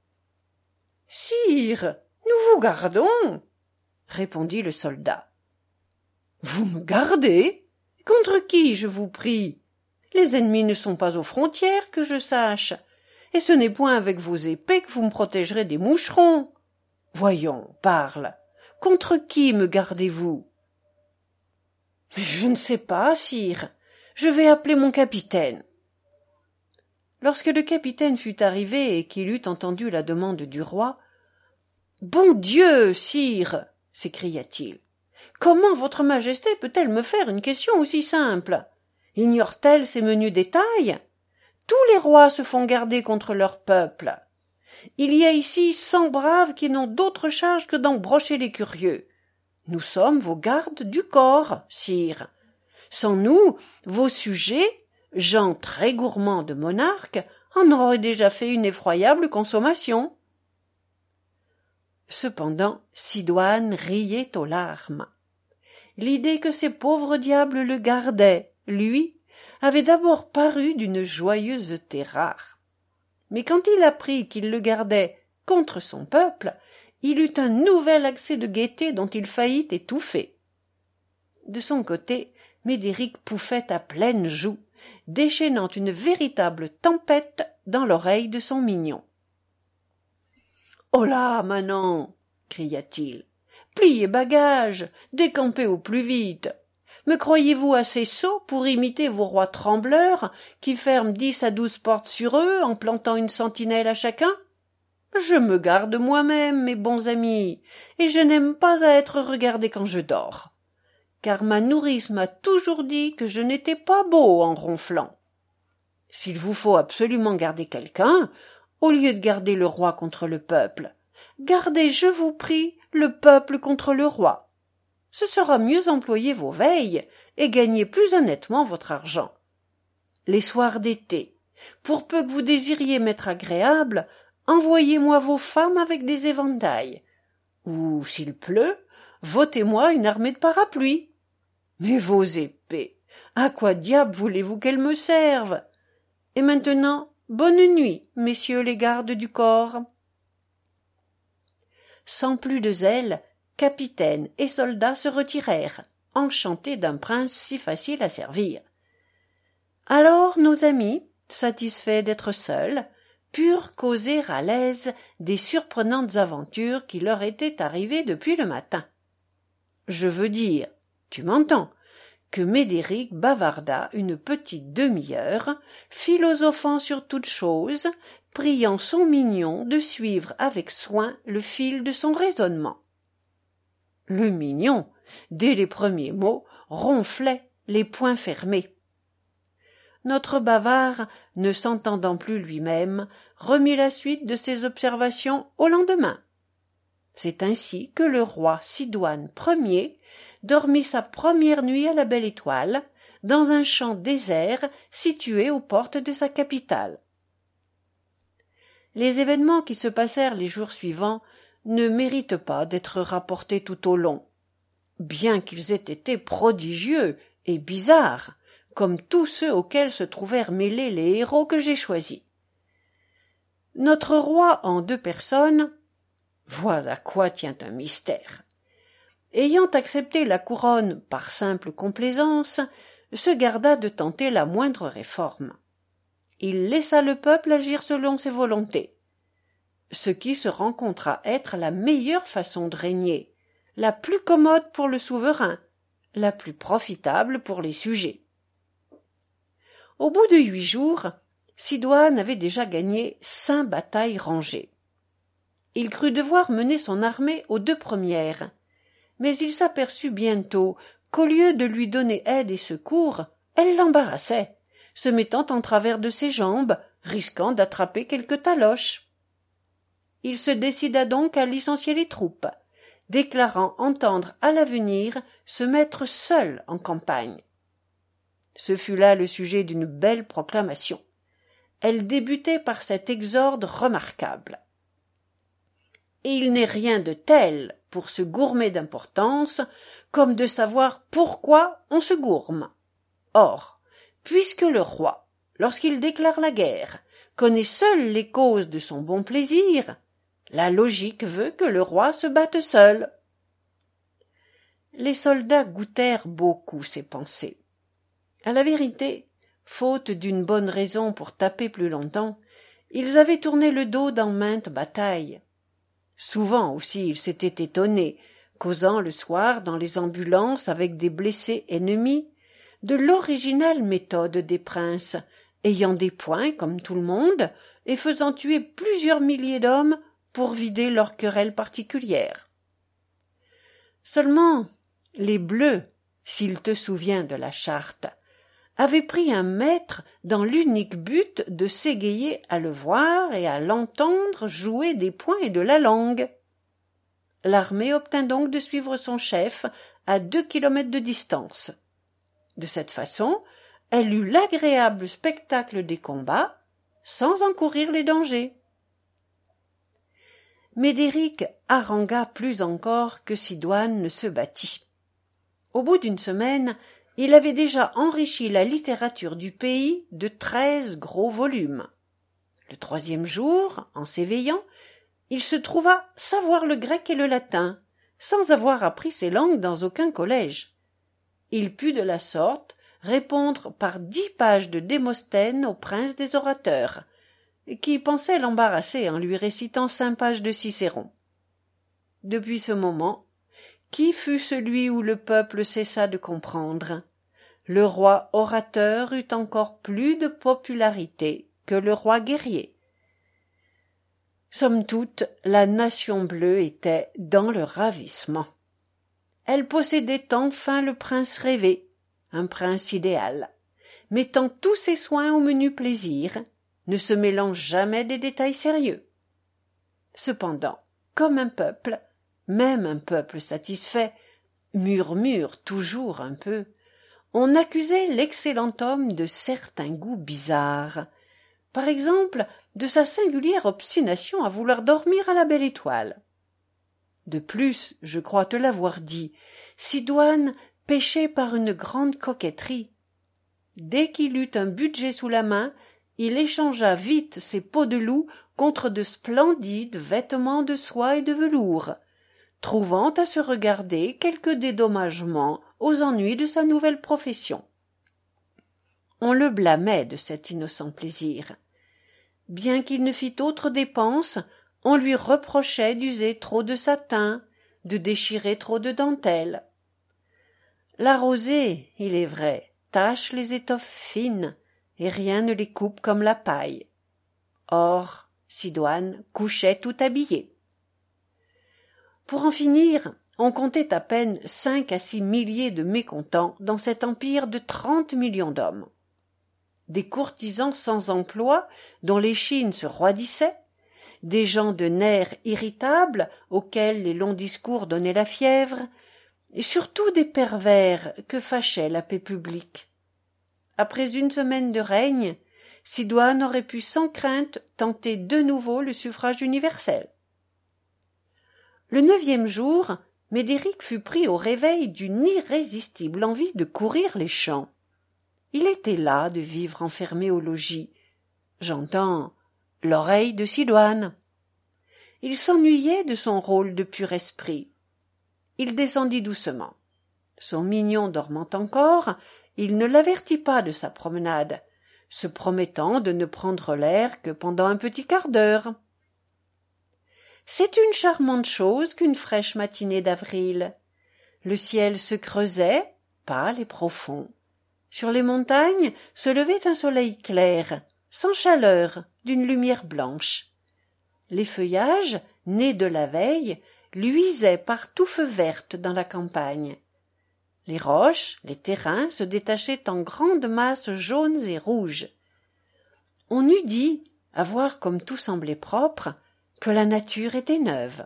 Sire, nous vous gardons, » répondit le soldat. « Vous me gardez? Contre qui, je vous prie? Les ennemis ne sont pas aux frontières, que je sache, et ce n'est point avec vos épées que vous me protégerez des moucherons. Voyons, parle. Contre qui me gardez-vous? »« Mais je ne sais pas, sire. Je vais appeler mon capitaine. » Lorsque le capitaine fut arrivé et qu'il eut entendu la demande du roi, « Bon Dieu, sire !» s'écria-t-il. « Comment votre majesté peut-elle me faire une question aussi simple? Ignore-t-elle ces menus détails? Tous les rois se font garder contre leur peuple. Il y a ici cent braves qui n'ont d'autre charge que d'en brocher les curieux. Nous sommes vos gardes du corps, sire. Sans nous, vos sujets, gens très gourmands de monarques, en auraient déjà fait une effroyable consommation. » Cependant, Sidoine riait aux larmes. L'idée que ces pauvres diables le gardaient, lui, avait d'abord paru d'une joyeuseté rare. Mais quand il apprit qu'il le gardait contre son peuple, il eut un nouvel accès de gaieté dont il faillit étouffer. De son côté, Médéric pouffait à pleines joues, déchaînant une véritable tempête dans l'oreille de son mignon. « Holà, Manon !» cria-t-il. « Pliez bagages, décampez au plus vite. Me croyez-vous assez sot pour imiter vos rois trembleurs qui ferment dix à douze portes sur eux en plantant une sentinelle à chacun? Je me garde moi-même, mes bons amis, et je n'aime pas à être regardé quand je dors, car ma nourrice m'a toujours dit que je n'étais pas beau en ronflant. S'il vous faut absolument garder quelqu'un, au lieu de garder le roi contre le peuple, gardez, je vous prie, le peuple contre le roi. Ce sera mieux employer vos veilles et gagner plus honnêtement votre argent. Les soirs d'été, pour peu que vous désiriez m'être agréable, envoyez-moi vos femmes avec des éventails. Ou, s'il pleut, votez-moi une armée de parapluies. Mais vos épées, à quoi diable voulez-vous qu'elles me servent? Et maintenant, bonne nuit, messieurs les gardes du corps. » Sans plus de zèle, capitaine et soldats se retirèrent, enchantés d'un prince si facile à servir. Alors nos amis, satisfaits d'être seuls, purent causer à l'aise des surprenantes aventures qui leur étaient arrivées depuis le matin. Je veux dire, tu m'entends, que Médéric bavarda une petite demi-heure, philosophant sur toute chose, priant son mignon de suivre avec soin le fil de son raisonnement. Le mignon, dès les premiers mots, ronflait, les poings fermés. Notre bavard, ne s'entendant plus lui-même, remit la suite de ses observations au lendemain. C'est ainsi que le roi Sidoine Ier dormit sa première nuit à la Belle Étoile, dans un champ désert situé aux portes de sa capitale. Les événements qui se passèrent les jours suivants ne méritent pas d'être rapportés tout au long, bien qu'ils aient été prodigieux et bizarres, comme tous ceux auxquels se trouvèrent mêlés les héros que j'ai choisis. Notre roi en deux personnes, vois à quoi tient un mystère, ayant accepté la couronne par simple complaisance, se garda de tenter la moindre réforme. Il laissa le peuple agir selon ses volontés, ce qui se rencontra être la meilleure façon de régner, la plus commode pour le souverain, la plus profitable pour les sujets. Au bout de huit jours, Sidoine avait déjà gagné cinq batailles rangées. Il crut devoir mener son armée aux deux premières, mais il s'aperçut bientôt qu'au lieu de lui donner aide et secours, elle l'embarrassait, se mettant en travers de ses jambes, risquant d'attraper quelque taloche. Il se décida donc à licencier les troupes, déclarant entendre à l'avenir se mettre seul en campagne. Ce fut là le sujet d'une belle proclamation. Elle débutait par cet exorde remarquable. Il n'est rien de tel pour se gourmer d'importance comme de savoir pourquoi on se gourme. Or, puisque le roi, lorsqu'il déclare la guerre, connaît seul les causes de son bon plaisir, la logique veut que le roi se batte seul. Les soldats goûtèrent beaucoup ces pensées. À la vérité, faute d'une bonne raison pour taper plus longtemps, ils avaient tourné le dos dans maintes batailles. Souvent aussi ils s'étaient étonnés, causant le soir dans les ambulances avec des blessés ennemis, de l'originale méthode des princes, ayant des poings comme tout le monde et faisant tuer plusieurs milliers d'hommes pour vider leurs querelles particulières. Seulement, les Bleus, s'il te souvient de la charte, avaient pris un maître dans l'unique but de s'égayer à le voir et à l'entendre jouer des poings et de la langue. L'armée obtint donc de suivre son chef à deux kilomètres de distance. De cette façon, elle eut l'agréable spectacle des combats, sans encourir les dangers. Médéric harangua plus encore que Sidoine ne se battit. Au bout d'une semaine, il avait déjà enrichi la littérature du pays de treize gros volumes. Le troisième jour, en s'éveillant, il se trouva savoir le grec et le latin, sans avoir appris ces langues dans aucun collège. Il put de la sorte répondre par dix pages de Démosthène au prince des orateurs, qui pensait l'embarrasser en lui récitant cinq pages de Cicéron. Depuis ce moment, qui fut celui où le peuple cessa de comprendre? Le roi orateur eut encore plus de popularité que le roi guerrier. Somme toute, la nation bleue était dans le ravissement. Elle possédait enfin le prince rêvé, un prince idéal, mettant tous ses soins au menu plaisir, ne se mêlant jamais des détails sérieux. Cependant, comme un peuple, même un peuple satisfait, murmure toujours un peu, on accusait l'excellent homme de certains goûts bizarres, par exemple de sa singulière obstination à vouloir dormir à la belle étoile. De plus, je crois te l'avoir dit, Sidoine péchait par une grande coquetterie. Dès qu'il eut un budget sous la main, il échangea vite ses peaux de loup contre de splendides vêtements de soie et de velours, trouvant à se regarder quelque dédommagement aux ennuis de sa nouvelle profession. On le blâmait de cet innocent plaisir. Bien qu'il ne fît autre dépense, on lui reprochait d'user trop de satin, de déchirer trop de dentelle. La rosée, il est vrai, tache les étoffes fines, et rien ne les coupe comme la paille. Or, Sidoine couchait tout habillé. Pour en finir, on comptait à peine cinq à six milliers de mécontents dans cet empire de trente millions d'hommes. Des courtisans sans emploi dont l'échine se roidissait, des gens de nerfs irritables auxquels les longs discours donnaient la fièvre, et surtout des pervers que fâchait la paix publique. Après une semaine de règne, Sidoine aurait pu sans crainte tenter de nouveau le suffrage universel. Le neuvième jour, Médéric fut pris au réveil d'une irrésistible envie de courir les champs. Il était las de vivre enfermé au logis. J'entends l'oreille de Sidoine. Il s'ennuyait de son rôle de pur esprit. Il descendit doucement. Son mignon dormant encore, il ne l'avertit pas de sa promenade, se promettant de ne prendre l'air que pendant un petit quart d'heure. C'est une charmante chose qu'une fraîche matinée d'avril. Le ciel se creusait, pâle et profond. Sur les montagnes se levait un soleil clair, sans chaleur, d'une lumière blanche. Les feuillages, nés de la veille, luisaient par touffes vertes dans la campagne. Les roches, les terrains se détachaient en grandes masses jaunes et rouges. On eût dit, à voir comme tout semblait propre, que la nature était neuve.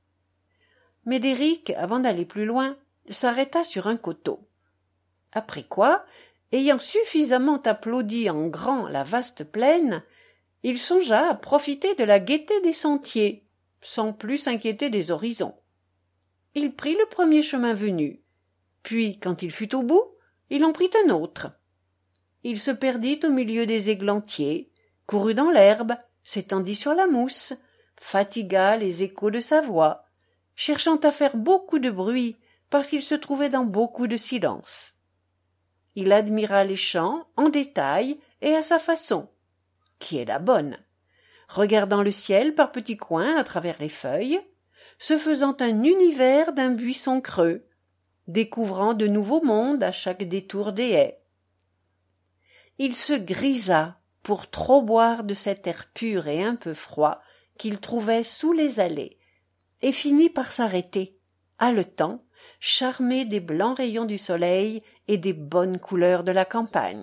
Médéric, avant d'aller plus loin, s'arrêta sur un coteau. Après quoi, ayant suffisamment applaudi en grand la vaste plaine, il songea à profiter de la gaieté des sentiers, sans plus s'inquiéter des horizons. Il prit le premier chemin venu, puis, quand il fut au bout, il en prit un autre. Il se perdit au milieu des églantiers, courut dans l'herbe, s'étendit sur la mousse, fatigua les échos de sa voix, cherchant à faire beaucoup de bruit parce qu'il se trouvait dans beaucoup de silence. Il admira les champs en détail et à sa façon, qui est la bonne, regardant le ciel par petits coins à travers les feuilles, se faisant un univers d'un buisson creux, découvrant de nouveaux mondes à chaque détour des haies. Il se grisa pour trop boire de cet air pur et un peu froid qu'il trouvait sous les allées, et finit par s'arrêter, haletant, charmé des blancs rayons du soleil et des bonnes couleurs de la campagne.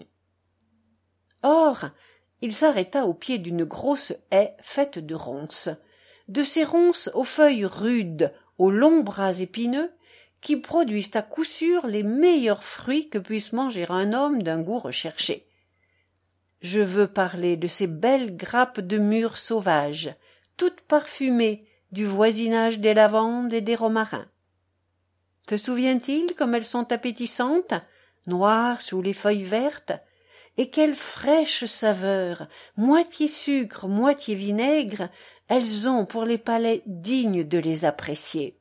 Or, il s'arrêta au pied d'une grosse haie faite de ronces, de ces ronces aux feuilles rudes, aux longs bras épineux, qui produisent à coup sûr les meilleurs fruits que puisse manger un homme d'un goût recherché. Je veux parler de ces belles grappes de mûres sauvages, toutes parfumées du voisinage des lavandes et des romarins. Te souvient-il comme elles sont appétissantes, noires sous les feuilles vertes, et quelle fraîche saveur, moitié sucre, moitié vinaigre, elles ont pour les palais dignes de les apprécier.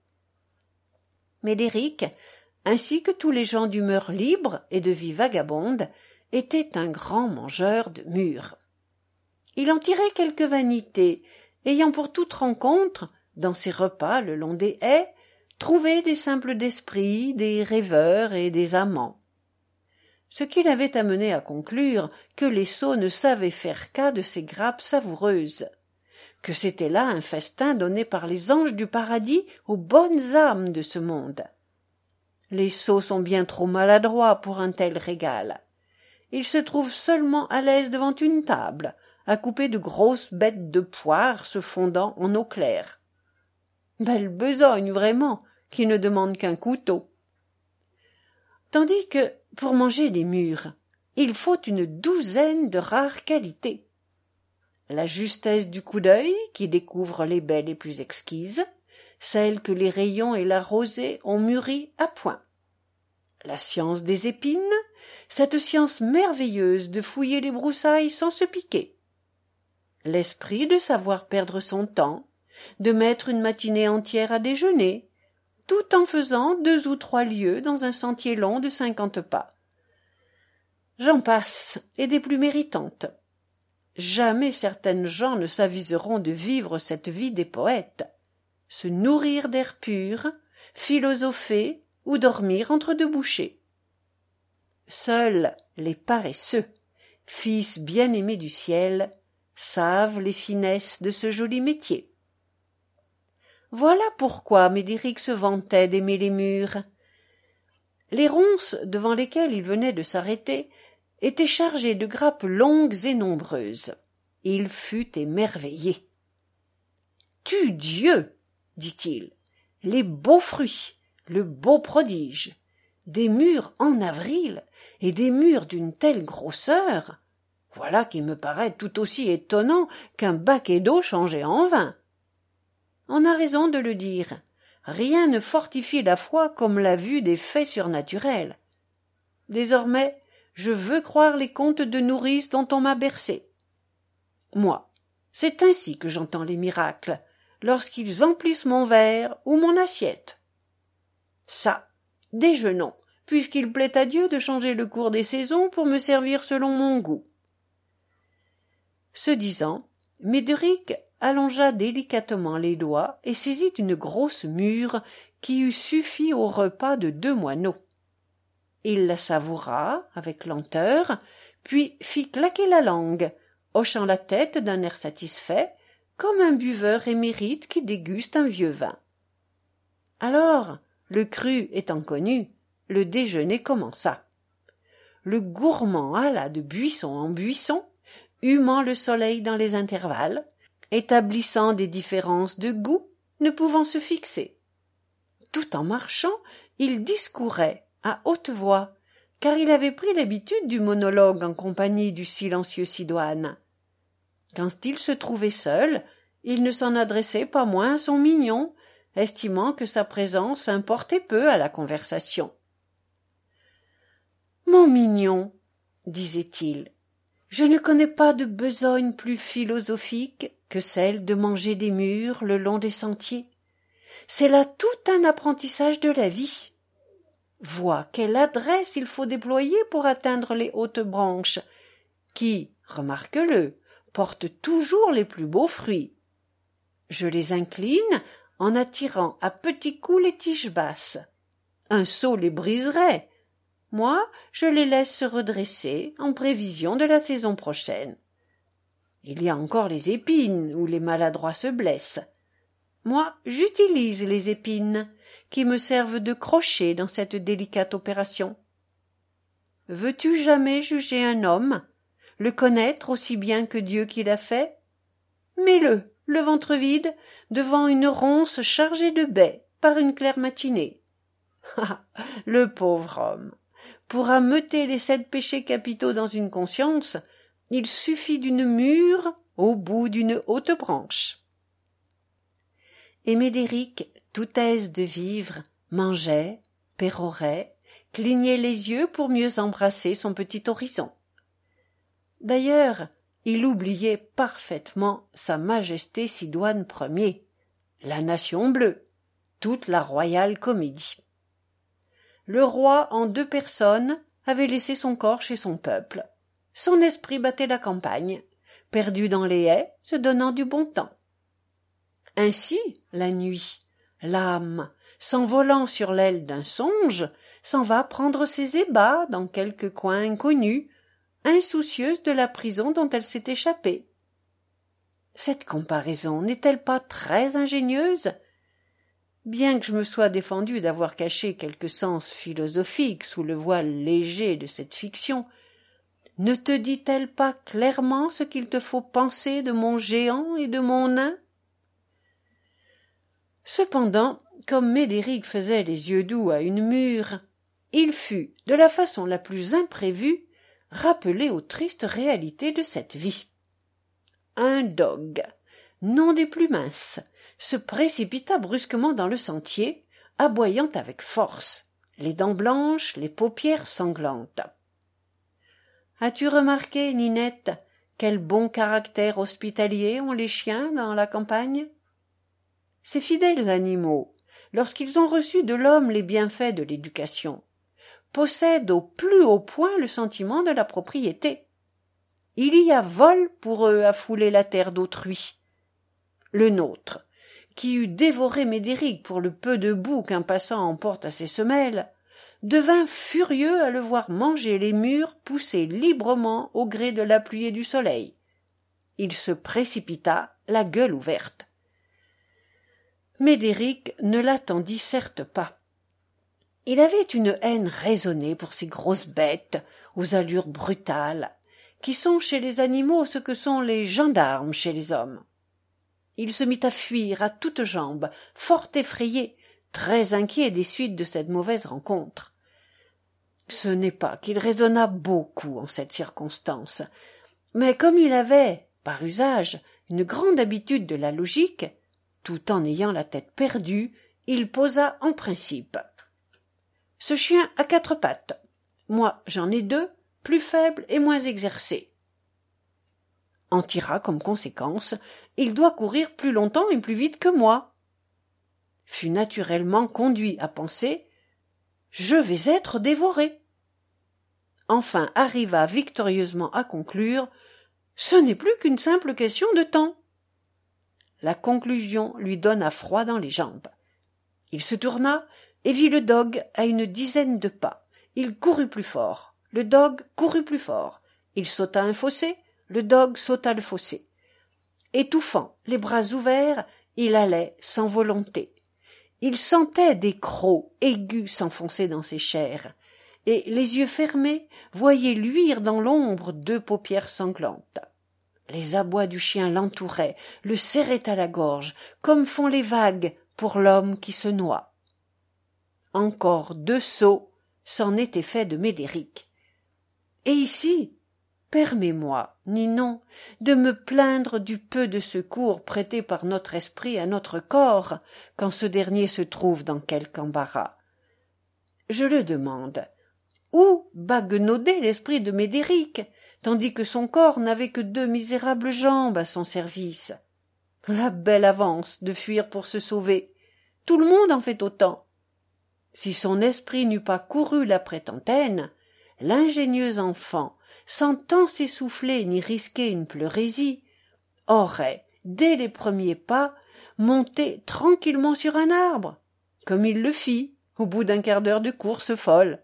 Médéric, ainsi que tous les gens d'humeur libre et de vie vagabonde, était un grand mangeur de mûres. Il en tirait quelque vanité, ayant pour toute rencontre, dans ses repas le long des haies, trouvé des simples d'esprit, des rêveurs et des amants. Ce qui l'avait amené à conclure que les sots ne savaient faire cas de ces grappes savoureuses, que c'était là un festin donné par les anges du paradis aux bonnes âmes de ce monde. Les sots sont bien trop maladroits pour un tel régal. Ils se trouvent seulement à l'aise devant une table, à couper de grosses bêtes de poire se fondant en eau claire. Belle besogne, vraiment, qui ne demande qu'un couteau. Tandis que, pour manger des mûres, il faut une douzaine de rares qualités. La justesse du coup d'œil, qui découvre les baies les plus exquises, celle que les rayons et la rosée ont mûri à point. La science des épines, cette science merveilleuse de fouiller les broussailles sans se piquer. L'esprit de savoir perdre son temps, de mettre une matinée entière à déjeuner, tout en faisant deux ou trois lieues dans un sentier long de cinquante pas. J'en passe, et des plus méritantes. Jamais certaines gens ne s'aviseront de vivre cette vie des poètes, se nourrir d'air pur, philosopher ou dormir entre deux bouchées. Seuls les paresseux, fils bien-aimés du ciel, savent les finesses de ce joli métier. Voilà pourquoi Médéric se vantait d'aimer les mûres. Les ronces devant lesquelles il venait de s'arrêter étaient chargées de grappes longues et nombreuses. Il fut émerveillé. « Tudieu !» dit-il, « les beaux fruits, le beau prodige, des mûres en avril et des mûres d'une telle grosseur, Voilà qui me paraît tout aussi étonnant qu'un baquet d'eau changé en vin. On a raison de le dire. Rien ne fortifie la foi comme la vue des faits surnaturels. Désormais, je veux croire les contes de nourrice dont on m'a bercé. Moi, c'est ainsi que j'entends les miracles, lorsqu'ils emplissent mon verre ou mon assiette. Ça, déjeunons, puisqu'il plaît à Dieu de changer le cours des saisons pour me servir selon mon goût. Ce disant, Médéric allongea délicatement les doigts et saisit une grosse mûre qui eût suffi au repas de deux moineaux. Il la savoura avec lenteur, puis fit claquer la langue, hochant la tête d'un air satisfait, comme un buveur émérite qui déguste un vieux vin. Alors, le cru étant connu, le déjeuner commença. Le gourmand alla de buisson en buisson, humant le soleil dans les intervalles, établissant des différences de goût, ne pouvant se fixer. Tout en marchant, il discourait à haute voix, car il avait pris l'habitude du monologue en compagnie du silencieux Sidoine. Quand il se trouvait seul, il ne s'en adressait pas moins à son mignon, estimant que sa présence importait peu à la conversation. « Mon mignon, disait-il, je ne connais pas de besogne plus philosophique que celle de manger des mûres le long des sentiers. C'est là tout un apprentissage de la vie. Vois quelle adresse il faut déployer pour atteindre les hautes branches, qui, remarque-le, portent toujours les plus beaux fruits. Je les incline en attirant à petits coups les tiges basses. Un sot les briserait. Moi, je les laisse se redresser en prévision de la saison prochaine. Il y a encore les épines où les maladroits se blessent. Moi, j'utilise les épines, qui me servent de crochet dans cette délicate opération. Veux-tu jamais juger un homme, le connaître aussi bien que Dieu qui l'a fait? Mets-le, le ventre vide, devant une ronce chargée de baies par une claire matinée. Ah, le pauvre homme! Pour ameuter les sept péchés capitaux dans une conscience, il suffit d'une mûre au bout d'une haute branche. Et Médéric, tout aise de vivre, mangeait, pérorait, clignait les yeux pour mieux embrasser son petit horizon. D'ailleurs, il oubliait parfaitement sa majesté Sidoine Ier, la nation bleue, toute la royale comédie. Le roi en deux personnes avait laissé son corps chez son peuple. Son esprit battait la campagne, perdu dans les haies, se donnant du bon temps. Ainsi, la nuit, l'âme, s'envolant sur l'aile d'un songe, s'en va prendre ses ébats dans quelque coin inconnu, insoucieuse de la prison dont elle s'est échappée. Cette comparaison n'est-elle pas très ingénieuse? Bien que je me sois défendu d'avoir caché quelque sens philosophique sous le voile léger de cette fiction, ne te dit-elle pas clairement ce qu'il te faut penser de mon géant et de mon nain? Cependant, comme Médéric faisait les yeux doux à une mûre, il fut, de la façon la plus imprévue, rappelé aux tristes réalités de cette vie. Un dogue, non des plus minces, se précipita brusquement dans le sentier, aboyant avec force, les dents blanches, les paupières sanglantes. « As-tu remarqué, Ninette, quel bon caractère hospitalier ont les chiens dans la campagne? Ces fidèles animaux, lorsqu'ils ont reçu de l'homme les bienfaits de l'éducation, possèdent au plus haut point le sentiment de la propriété. Il y a vol pour eux à fouler la terre d'autrui. Le nôtre, qui eût dévoré Médéric pour le peu de boue qu'un passant emporte à ses semelles, devint furieux à le voir manger les mûres poussées librement au gré de la pluie et du soleil. Il se précipita, la gueule ouverte. Médéric ne l'attendit certes pas. Il avait une haine raisonnée pour ces grosses bêtes aux allures brutales, qui sont chez les animaux ce que sont les gendarmes chez les hommes. Il se mit à fuir à toutes jambes, fort effrayé, très inquiet des suites de cette mauvaise rencontre. Ce n'est pas qu'il raisonnât beaucoup en cette circonstance. Mais comme il avait, par usage, une grande habitude de la logique, tout en ayant la tête perdue, il posa en principe. Ce chien a quatre pattes. Moi, j'en ai deux, plus faibles et moins exercés. En tira comme conséquence, il doit courir plus longtemps et plus vite que moi. Fut naturellement conduit à penser « Je vais être dévoré ». Enfin arriva victorieusement à conclure « Ce n'est plus qu'une simple question de temps ». La conclusion lui donna froid dans les jambes. Il se tourna et vit le dogue à une dizaine de pas. Il courut plus fort. Le dogue courut plus fort. Il sauta un fossé. Le dogue sauta le fossé. Étouffant, les bras ouverts, il allait sans volonté. Il sentait des crocs aigus s'enfoncer dans ses chairs, et, les yeux fermés, voyait luire dans l'ombre deux paupières sanglantes. Les abois du chien l'entouraient, le serraient à la gorge, comme font les vagues pour l'homme qui se noie. Encore deux sauts, c'en était fait de Médéric. Et ici, permets-moi, Ninon, de me plaindre du peu de secours prêté par notre esprit à notre corps, quand ce dernier se trouve dans quelque embarras. Je le demande. Où baguenauder l'esprit de Médéric, tandis que son corps n'avait que deux misérables jambes à son service? La belle avance de fuir pour se sauver. Tout le monde en fait autant. Si son esprit n'eût pas couru l'après Tantenne, l'ingénieux enfant, sans tant s'essouffler ni risquer une pleurésie, aurait, dès les premiers pas, monté tranquillement sur un arbre, comme il le fit au bout d'un quart d'heure de course folle.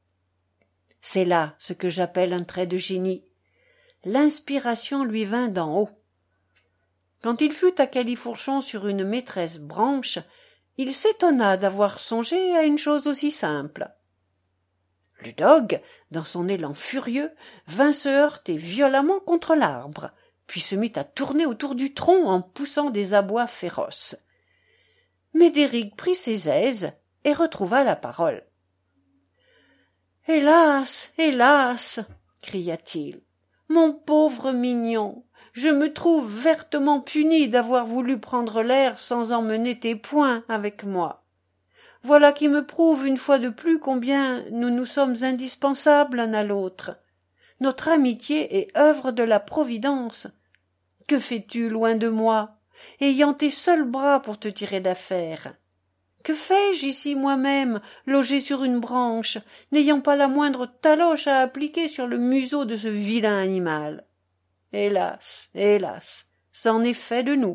C'est là ce que j'appelle un trait de génie. L'inspiration lui vint d'en haut. Quand il fut à califourchon sur une maîtresse branche, il s'étonna d'avoir songé à une chose aussi simple. Le dogue, dans son élan furieux, vint se heurter violemment contre l'arbre, puis se mit à tourner autour du tronc en poussant des abois féroces. Médéric prit ses aises et retrouva la parole. « Hélas, hélas !» cria-t-il. « Mon pauvre mignon, je me trouve vertement puni d'avoir voulu prendre l'air sans emmener tes poings avec moi. Voilà qui me prouve une fois de plus combien nous nous sommes indispensables l'un à l'autre. Notre amitié est œuvre de la Providence. Que fais-tu loin de moi, ayant tes seuls bras pour te tirer d'affaire? Que fais-je ici moi-même, logé sur une branche, n'ayant pas la moindre taloche à appliquer sur le museau de ce vilain animal? Hélas, hélas, c'en est fait de nous. »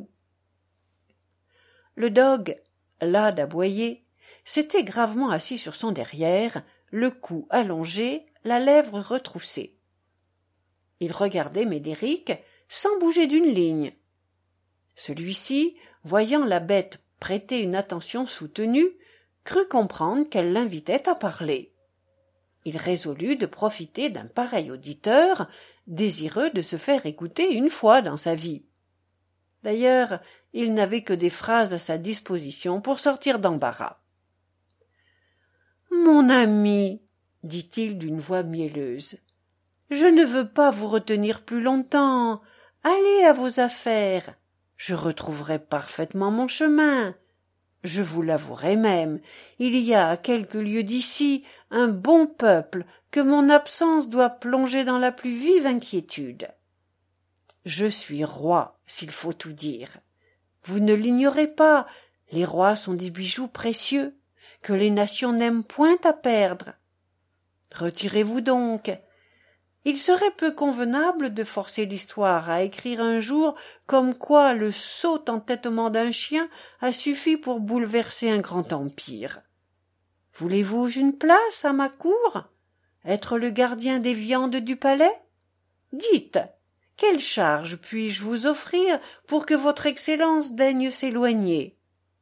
Le dogue, las d'aboyer, s'était gravement assis sur son derrière, le cou allongé, la lèvre retroussée. Il regardait Médéric sans bouger d'une ligne. Celui-ci, voyant la bête prêter une attention soutenue, crut comprendre qu'elle l'invitait à parler. Il résolut de profiter d'un pareil auditeur, désireux de se faire écouter une fois dans sa vie. D'ailleurs, il n'avait que des phrases à sa disposition pour sortir d'embarras. « Mon ami, dit-il d'une voix mielleuse, je ne veux pas vous retenir plus longtemps. Allez à vos affaires. Je retrouverai parfaitement mon chemin. Je vous l'avouerai même, il y a à quelques lieues d'ici un bon peuple que mon absence doit plonger dans la plus vive inquiétude. Je suis roi, s'il faut tout dire. Vous ne l'ignorez pas, les rois sont des bijoux précieux, que les nations n'aiment point à perdre. Retirez-vous donc. Il serait peu convenable de forcer l'histoire à écrire un jour comme quoi le sot entêtement d'un chien a suffi pour bouleverser un grand empire. Voulez-vous une place à ma cour? Être le gardien des viandes du palais? Dites, quelle charge puis-je vous offrir pour que votre Excellence daigne s'éloigner?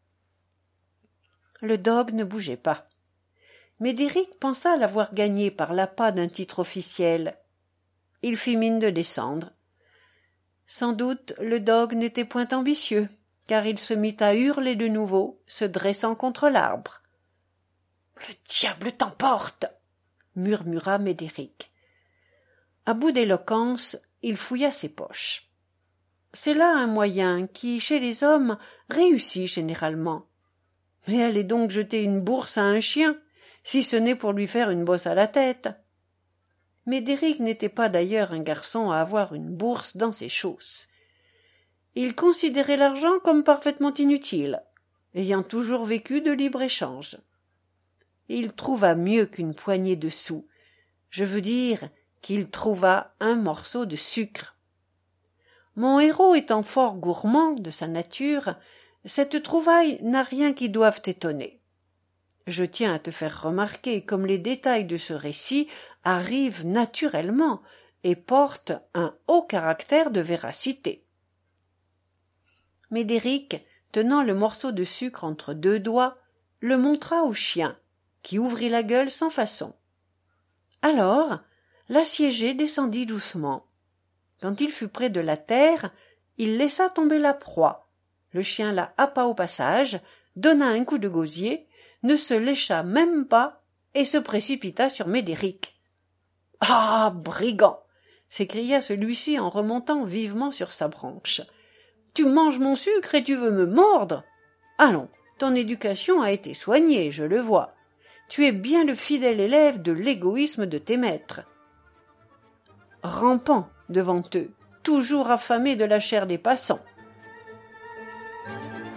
Le dogue ne bougeait pas. Médéric pensa l'avoir gagné par l'appât d'un titre officiel. Il fit mine de descendre. Sans doute le dogue n'était point ambitieux, car il se mit à hurler de nouveau, se dressant contre l'arbre. « Le diable t'emporte » murmura Médéric. À bout d'éloquence, il fouilla ses poches. C'est là un moyen qui, chez les hommes, réussit généralement. Mais allez donc jeter une bourse à un chien, si ce n'est pour lui faire une bosse à la tête. Médéric n'était pas d'ailleurs un garçon à avoir une bourse dans ses chausses. Il considérait l'argent comme parfaitement inutile, ayant toujours vécu de libre-échange. Il trouva mieux qu'une poignée de sous, je veux dire qu'il trouva un morceau de sucre. Mon héros étant fort gourmand de sa nature, cette trouvaille n'a rien qui doive t'étonner. Je tiens à te faire remarquer comme les détails de ce récit arrivent naturellement et portent un haut caractère de véracité. Médéric, tenant le morceau de sucre entre deux doigts, le montra au chien, qui ouvrit la gueule sans façon. Alors, l'assiégé descendit doucement. Quand il fut près de la terre, il laissa tomber la proie. Le chien la happa au passage, donna un coup de gosier, ne se lécha même pas et se précipita sur Médéric. « Ah, brigand !» s'écria celui-ci en remontant vivement sur sa branche. « Tu manges mon sucre et tu veux me mordre ? Allons, ton éducation a été soignée, je le vois. Tu es bien le fidèle élève de l'égoïsme de tes maîtres. » Rampant devant eux, toujours affamé de la chair des passants.